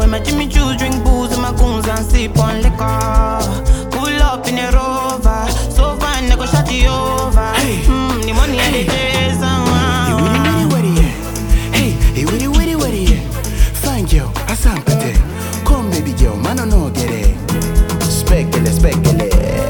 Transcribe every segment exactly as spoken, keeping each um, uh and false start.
when my Jimmy Choo drink booze and my goons and sip on liquor. Pull up in a rover, so fine I go shut you over. Hey, mm, the money hey. and the days and You witty witty witty, yeah. Hey, hey witty witty witty, yeah. Fine girl, I sound pretty. Come baby girl, man I know get it. Speckle, speckle.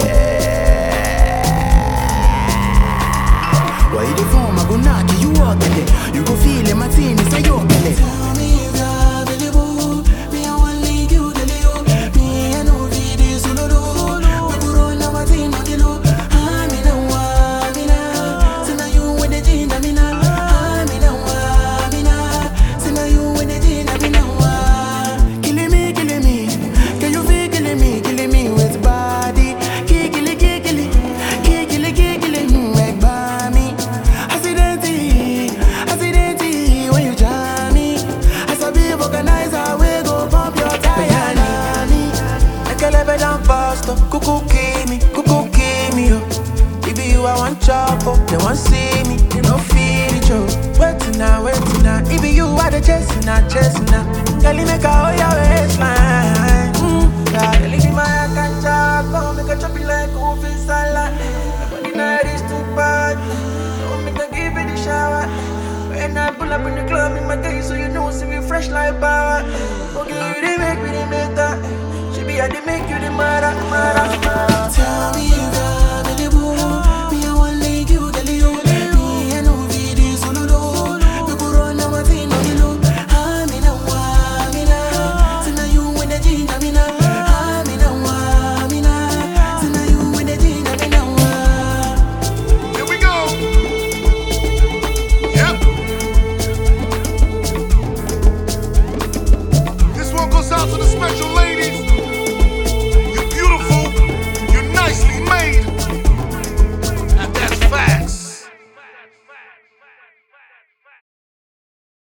Why you the phone? I go knock you, you walk in it. You go feel it, my team is a yo belly. Tell me if you're available. Me I want leave you the Leo. Me I know this no no. We put on our team on the low. I'm in a wa, me na. So now you with the gin, I'm in a. I'm in a wa, me na. So now you with the gin, I'm in a wa. Killing me, killing me. Can you feel killing me, killing me with body? Kickily, kickily, kickily, kickily, make body. Accidentally, accidentally, when you jam me, as a big organizer, we go pump your tire. I can live it down faster. Cuckoo kill me, cuckoo kill me, yo. Baby, you I want chop up, they want see me, they don't feel it, yo. Wait now, wait now. If you are the chasing, not chasing now. Girl, you make a whole your waistline. Mm, yeah, girl, you my I can chop, come make a chop it like coffee salad. But the night is too bad. Don't make a give it a shower. When I pull up in the club in my day, so you know, see me fresh like power. Okay, you they make me the make that. She be a they make you the mother, mother, mother.